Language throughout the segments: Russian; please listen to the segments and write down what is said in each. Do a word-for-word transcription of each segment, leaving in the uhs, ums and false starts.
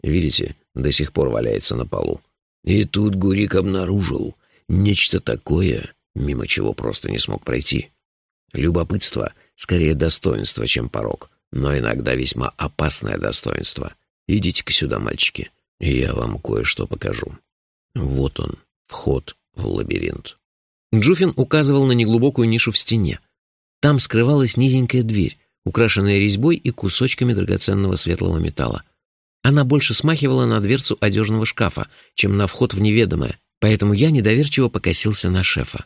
Видите, до сих пор валяется на полу. И тут Гурик обнаружил нечто такое, мимо чего просто не смог пройти. Любопытство — скорее достоинство, чем порок, но иногда весьма опасное достоинство. Идите-ка сюда, мальчики, и я вам кое-что покажу. Вот он, вход в лабиринт. Джуфин указывал на неглубокую нишу в стене. Там скрывалась низенькая дверь, украшенная резьбой и кусочками драгоценного светлого металла. Она больше смахивала на дверцу одежного шкафа, чем на вход в неведомое, поэтому я недоверчиво покосился на шефа.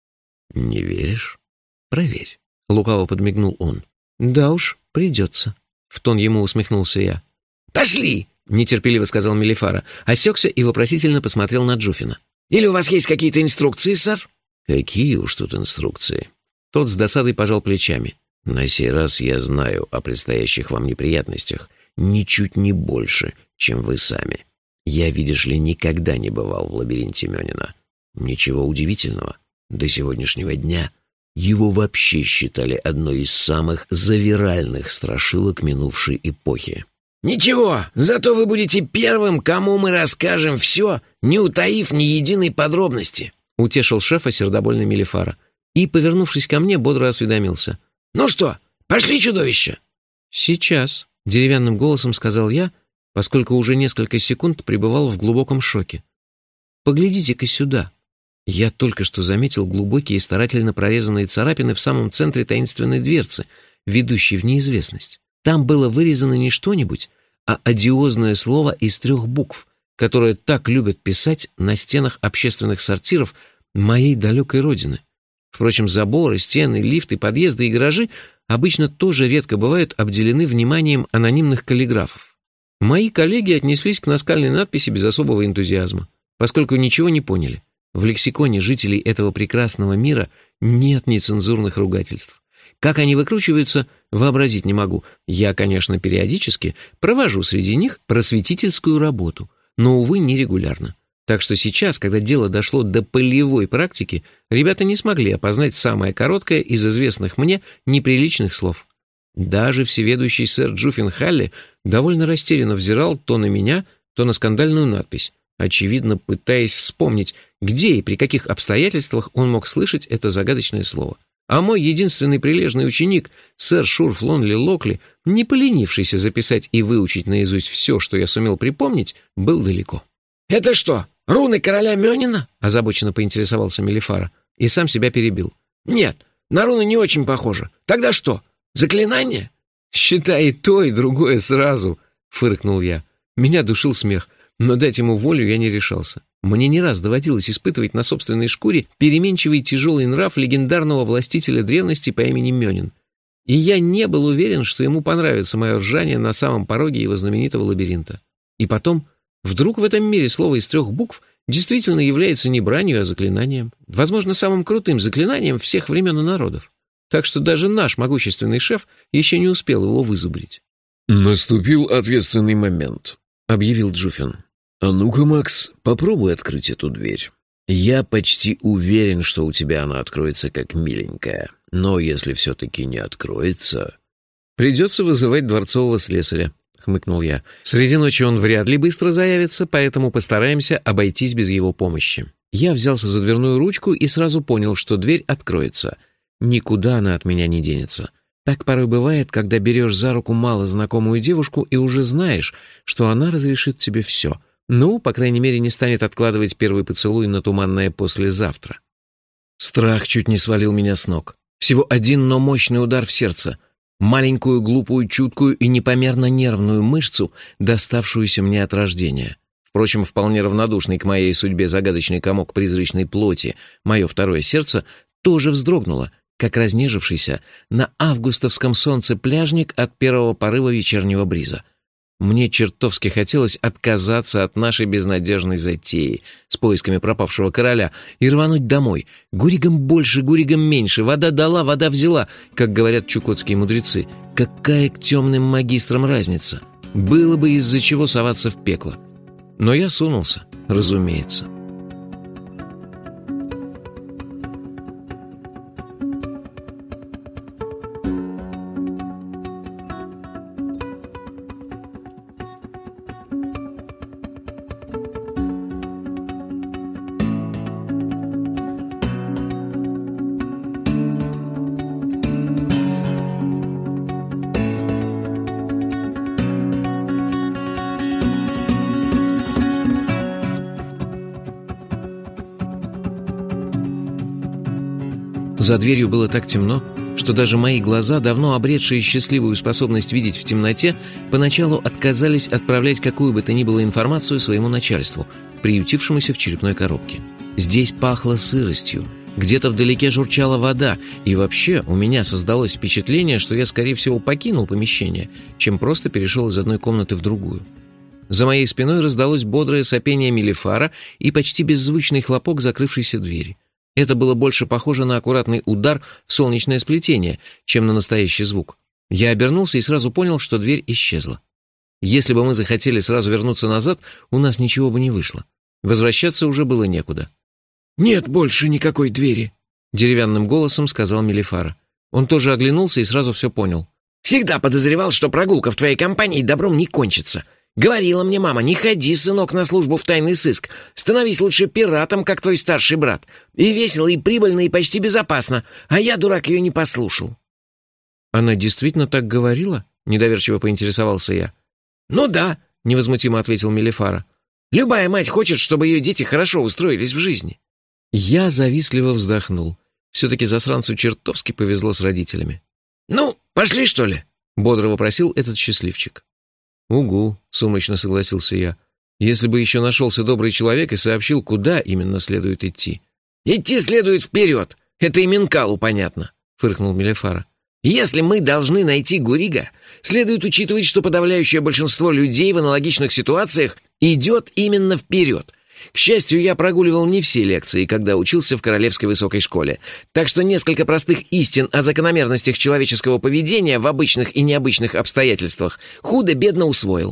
«Не веришь? Проверь», — лукаво подмигнул он. «Да уж, придется», — в тон ему усмехнулся я. «Пошли!» — нетерпеливо сказал Мелифара, осекся и вопросительно посмотрел на Джуфина. «Или у вас есть какие-то инструкции, сэр?» «Какие уж тут инструкции?» Тот с досадой пожал плечами. «На сей раз я знаю о предстоящих вам неприятностях ничуть не больше, чем вы сами. Я, видишь ли, никогда не бывал в лабиринте Мёнина. Ничего удивительного. До сегодняшнего дня его вообще считали одной из самых завиральных страшилок минувшей эпохи». «Ничего, зато вы будете первым, кому мы расскажем все, не утаив ни единой подробности», — утешил шефа сердобольный Мелифара и, повернувшись ко мне, бодро осведомился. «Ну что, пошли, чудовище?» «Сейчас», — деревянным голосом сказал я, поскольку уже несколько секунд пребывал в глубоком шоке. «Поглядите-ка сюда». Я только что заметил глубокие и старательно прорезанные царапины в самом центре таинственной дверцы, ведущей в неизвестность. Там было вырезано не что-нибудь, а одиозное слово из трех букв, которое так любят писать на стенах общественных сортиров моей далекой родины. Впрочем, заборы, стены, лифты, подъезды и гаражи обычно тоже редко бывают обделены вниманием анонимных каллиграфов. Мои коллеги отнеслись к наскальной надписи без особого энтузиазма, поскольку ничего не поняли. В лексиконе жителей этого прекрасного мира нет нецензурных ругательств. Как они выкручиваются, вообразить не могу. Я, конечно, периодически провожу среди них просветительскую работу, но, увы, нерегулярно. Так что сейчас, когда дело дошло до полевой практики, ребята не смогли опознать самое короткое из известных мне неприличных слов. Даже всеведущий сэр Джуфин Халли довольно растерянно взирал то на меня, то на скандальную надпись, очевидно пытаясь вспомнить, где и при каких обстоятельствах он мог слышать это загадочное слово. А мой единственный прилежный ученик, сэр Шурф Лонли Локли, не поленившийся записать и выучить наизусть все, что я сумел припомнить, был далеко. «Это что, руны короля Мёнина?» — озабоченно поинтересовался Мелифара и сам себя перебил. «Нет, на руны не очень похоже. Тогда что, заклинание?» «Считай и то, и другое сразу», — фыркнул я. Меня душил смех, но дать ему волю я не решался. Мне не раз доводилось испытывать на собственной шкуре переменчивый тяжелый нрав легендарного властителя древности по имени Мёнин. И я не был уверен, что ему понравится мое ржание на самом пороге его знаменитого лабиринта. И потом, вдруг в этом мире слово из трех букв действительно является не бранью, а заклинанием. Возможно, самым крутым заклинанием всех времен и народов. Так что даже наш могущественный шеф еще не успел его вызубрить. «Наступил ответственный момент», — объявил Джуфин. «А ну-ка, Макс, попробуй открыть эту дверь. Я почти уверен, что у тебя она откроется как миленькая. Но если все-таки не откроется...» «Придется вызывать дворцового слесаря», — хмыкнул я. «Среди ночи он вряд ли быстро заявится, поэтому постараемся обойтись без его помощи». Я взялся за дверную ручку и сразу понял, что дверь откроется. Никуда она от меня не денется. Так порой бывает, когда берешь за руку малознакомую девушку и уже знаешь, что она разрешит тебе все. Ну, по крайней мере, не станет откладывать первый поцелуй на туманное послезавтра. Страх чуть не свалил меня с ног. Всего один, но мощный удар в сердце. Маленькую, глупую, чуткую и непомерно нервную мышцу, доставшуюся мне от рождения. Впрочем, вполне равнодушный к моей судьбе загадочный комок призрачной плоти, мое второе сердце, тоже вздрогнуло, как разнежившийся на августовском солнце пляжник от первого порыва вечернего бриза. Мне чертовски хотелось отказаться от нашей безнадежной затеи с поисками пропавшего короля и рвануть домой. Гуригом больше, гуригом меньше, вода дала, вода взяла, как говорят чукотские мудрецы. Какая к темным магистрам разница? Было бы из-за чего соваться в пекло. Но я сунулся, разумеется. За дверью было так темно, что даже мои глаза, давно обретшие счастливую способность видеть в темноте, поначалу отказались отправлять какую бы то ни было информацию своему начальству, приютившемуся в черепной коробке. Здесь пахло сыростью, где-то вдалеке журчала вода, и вообще у меня создалось впечатление, что я, скорее всего, покинул помещение, чем просто перешел из одной комнаты в другую. За моей спиной раздалось бодрое сопение Мелифара и почти беззвучный хлопок закрывшейся двери. Это было больше похоже на аккуратный удар в солнечное сплетение, чем на настоящий звук. Я обернулся и сразу понял, что дверь исчезла. Если бы мы захотели сразу вернуться назад, у нас ничего бы не вышло. Возвращаться уже было некуда. «Нет больше никакой двери», — деревянным голосом сказал Мелифара. Он тоже оглянулся и сразу все понял. «Всегда подозревал, что прогулка в твоей компании добром не кончится. Говорила мне мама, не ходи, сынок, на службу в тайный сыск. Становись лучше пиратом, как твой старший брат. И весело, и прибыльно, и почти безопасно. А я, дурак, ее не послушал». «Она действительно так говорила?» — недоверчиво поинтересовался я. «Ну да», — невозмутимо ответил Мелифара. «Любая мать хочет, чтобы ее дети хорошо устроились в жизни». Я завистливо вздохнул. Все-таки засранцу чертовски повезло с родителями. «Ну, пошли, что ли?» — бодро вопросил этот счастливчик. «Угу», — сумрачно согласился я. «Если бы еще нашелся добрый человек и сообщил, куда именно следует идти». «Идти следует вперед. Это и Минкалу понятно», — фыркнул Мелифара. «Если мы должны найти Гурига, следует учитывать, что подавляющее большинство людей в аналогичных ситуациях идет именно вперед. К счастью, я прогуливал не все лекции, когда учился в Королевской высокой школе, так что несколько простых истин о закономерностях человеческого поведения в обычных и необычных обстоятельствах худо-бедно усвоил».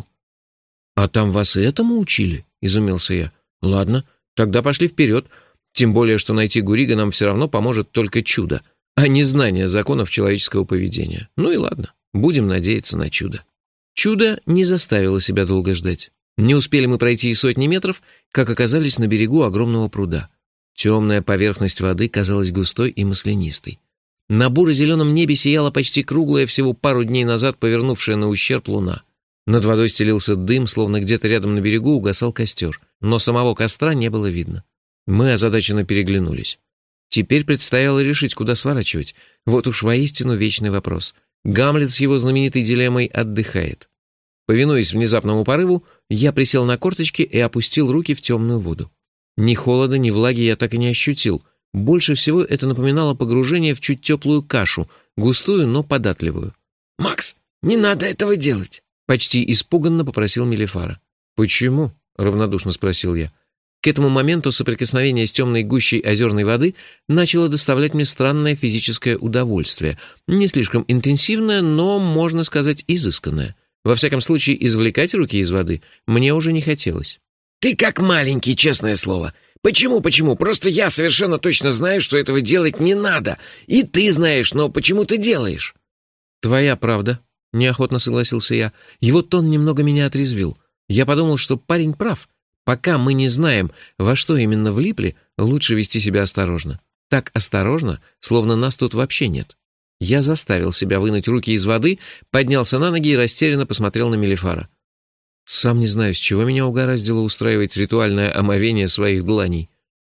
«А там вас и этому учили?» — изумился я. «Ладно, тогда пошли вперед. Тем более, что найти Гурига нам все равно поможет только чудо, а не знание законов человеческого поведения. Ну и ладно, будем надеяться на чудо». Чудо не заставило себя долго ждать. Не успели мы пройти и сотни метров, как оказались на берегу огромного пруда. Темная поверхность воды казалась густой и маслянистой. На буро-зеленом небе сияла почти круглая, всего пару дней назад повернувшая на ущерб луна. Над водой стелился дым, словно где-то рядом на берегу угасал костер, но самого костра не было видно. Мы озадаченно переглянулись. Теперь предстояло решить, куда сворачивать. Вот уж воистину вечный вопрос. Гамлет с его знаменитой дилеммой отдыхает. Повинуясь внезапному порыву, я присел на корточки и опустил руки в темную воду. Ни холода, ни влаги я так и не ощутил. Больше всего это напоминало погружение в чуть теплую кашу, густую, но податливую. «Макс, не надо этого делать!» — почти испуганно попросил Мелифара. «Почему?» — равнодушно спросил я. К этому моменту соприкосновение с темной гущей озерной воды начало доставлять мне странное физическое удовольствие. Не слишком интенсивное, но, можно сказать, изысканное. Во всяком случае, извлекать руки из воды мне уже не хотелось. «Ты как маленький, честное слово. Почему, почему? Просто я совершенно точно знаю, что этого делать не надо. И ты знаешь, но почему ты делаешь?» «Твоя правда», — неохотно согласился я. Его тон немного меня отрезвил. Я подумал, что парень прав. Пока мы не знаем, во что именно влипли, лучше вести себя осторожно. Так осторожно, словно нас тут вообще нет. Я заставил себя вынуть руки из воды, поднялся на ноги и растерянно посмотрел на Мелифара. Сам не знаю, с чего меня угораздило устраивать ритуальное омовение своих дланей.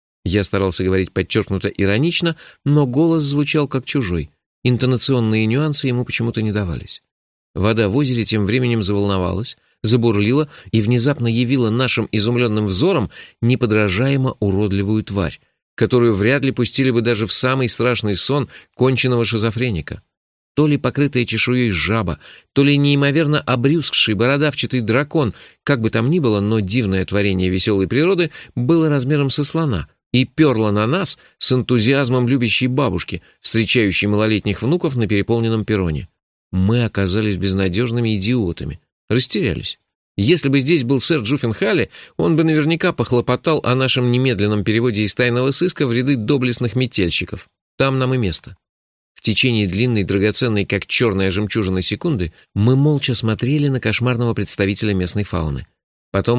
Я старался говорить подчеркнуто иронично, но голос звучал как чужой. Интонационные нюансы ему почему-то не давались. Вода в озере тем временем заволновалась, забурлила и внезапно явила нашим изумленным взором неподражаемо уродливую тварь, которую вряд ли пустили бы даже в самый страшный сон конченого шизофреника. То ли покрытая чешуей жаба, то ли неимоверно обрюзгший бородавчатый дракон, как бы там ни было, но дивное творение веселой природы было размером со слона и перло на нас с энтузиазмом любящей бабушки, встречающей малолетних внуков на переполненном перроне. Мы оказались безнадежными идиотами, растерялись. Если бы здесь был сэр Джуффенхалли, он бы наверняка похлопотал о нашем немедленном переводе из тайного сыска в ряды доблестных метельщиков. Там нам и место. В течение длинной, драгоценной, как черная жемчужина секунды, мы молча смотрели на кошмарного представителя местной фауны. Потом